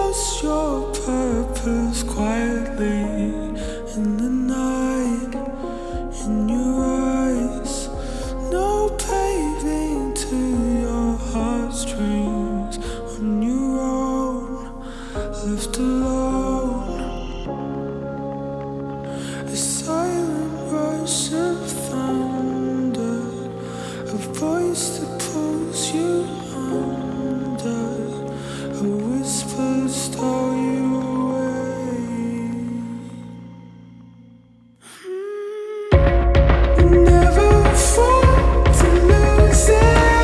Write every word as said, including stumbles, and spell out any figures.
lost your purpose quietly in the night, in your eyes. No paving to your heartstrings on your own, left alone. A silent rush of thunder, a voice that pulls you